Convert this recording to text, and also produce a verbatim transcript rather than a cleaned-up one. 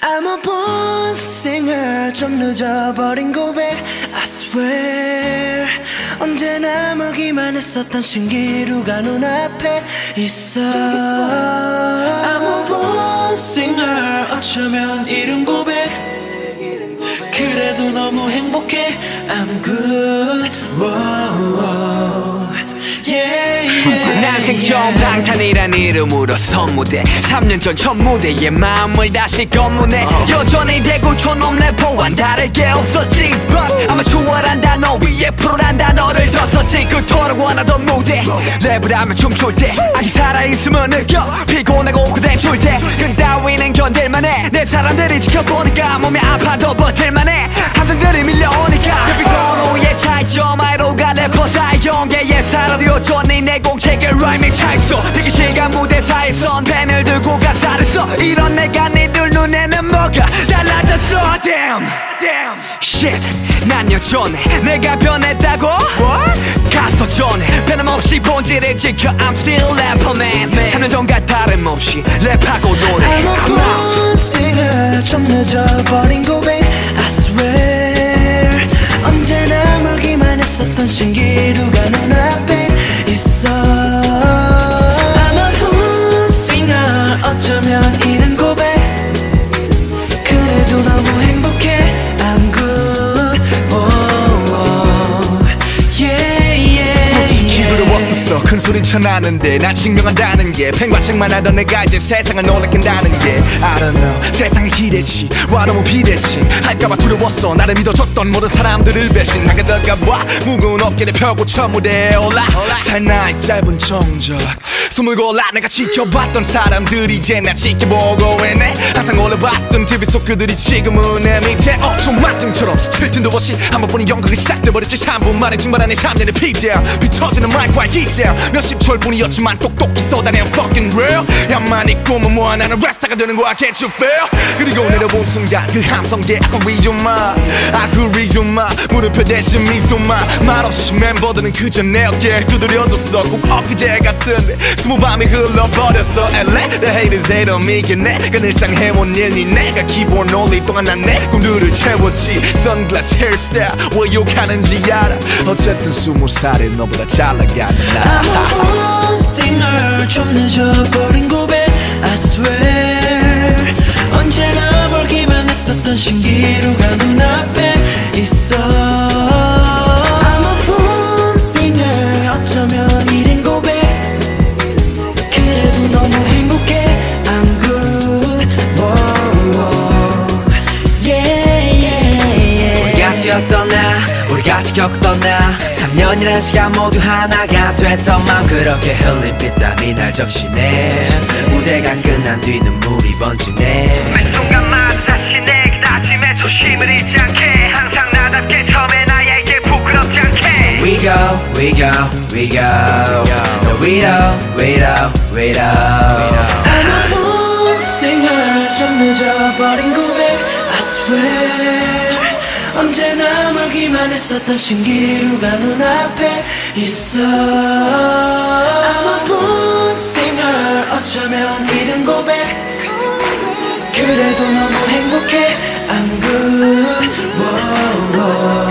I'm a born singer 좀 늦어버린 고백 I swear 언제나 멀기만 했었던 신기루가 눈앞에 있어 I'm a born singer 어쩌면 이른 고백 그래도 너무 행복해 I'm good whoa, whoa. Yeah, yeah, 난생 처음 방탄이란 이름으로 선무대 삼 년 전 첫 무대에 마음을 다시 검문해 uh. 여전히 대구촌놈 래퍼와는 다르게 없었지 But 아마 추월한 단어 위에 프로란 단어를 더 썼지 그토록 원하던 무대 랩을 하면 춤출 때 아직 살아있음을 느껴 피곤하고 그대 출 때 그 따위는 견딜만해 내 사람들이 지켜보니까 몸이 아파도 버틸만해 함성들이 밀려오니까 별빛선 후의 차이점 아이로가 래퍼 사이 연계의 사라디오 줬니 내 공책에 라이밍 차있어 대기실과 무대사이선 펜을 들고 가사를 써 이런 내가 니들 눈에는 뭐가 달라졌어 Damn, damn, shit 난 여전해 내가 변했다고? What? 가서 전해 변함없이 본질을 지켜 I'm still rapper man 삼 년 전과 다름없이 랩하고 노래 I'm a born singer 좀 늦어버린 고백 I swear 언제나 멀기만 했었던 신기루가 눈앞에 있어 I'm a born singer 어쩌면 이른 고백 그래도 너무 행복해 I'm good oh, oh. Yeah, yeah, 솔직히 yeah. 두려웠었어 큰 소린 쳐나는데 날 증명한다는 게 팽과책만 하던 내가 이제 세상을 놀래킨다는 게 I don't know 세상에 기대치 와 너무 비대치 할까봐 두려웠어 나를 믿어줬던 모든 사람들을 배신하게 될까봐 무거운 어깨를 펴고 첫 무대에 올라 잘 나의 짧은 정적 숨을 골라 내가 지켜봤던 사람들이 이제 날 지켜보고 있네 항상 올려봤던 티비 속 그들이 지금은 내 밑에 오토마등처럼 스칠 틈도 없이 한 번뿐인 연극이 시작돼버렸지 삼 분 만에 증발한 내 삼 년의 피디야 비터지는 마이크와 기세 몇십 초일뿐이었지만 똑똑히 쏟아낸 fucking real 야만이 꿈은 뭐야 나는 랩사가 되는 거야 can't you feel 그리고 내려본 순간 그 함성계 아구리 좀마 아구리 좀마 무릎표 대신 미소만 말없이 멤버들은 그저 내 어깨에 두드려줬어 꼭 엊그제 같은데 스무 밤이 흘러버렸어 엘레 The haters hate on me 내가 늘상 해온 일니 내가 기본 올릴 동안 난 내 꿈들을 채웠지 Sunglass hairstyle 왜 욕하는지 알아 어쨌든 스무 살에 너보다 잘 나가는 나 I'm a born singer 좀 늦어버린 고백 I swear 언제나 멀기만 했었던 신기루가 눈앞에 있어 I'm a born singer 어쩌면 이른 고백 그래도 너무 행복해 I'm good whoa, whoa. Yeah, yeah, yeah. 우리가 뛰었던 나 우리가 지켰던 나 삼 년이란 시간 모두 하나가 됐던 맘 그렇게 흘린 피땀이 날 적시네 무대가 끝난 뒤 눈물이 번지네 매 순간마다 다시 내 그다짐에 초심을 잃지 않게 항상 나답게 처음에 나에게 부끄럽지 않게 We go, we go, we go No, we don't, we don't, we don't I'm a born singer 좀 늦어버린 고백 I swear 언제나 멀기만 했었던 신기루가 눈앞에 있어 I'm a born singer 어쩌면 이른 고백 그래도 너무 행복해 I'm good whoa, whoa.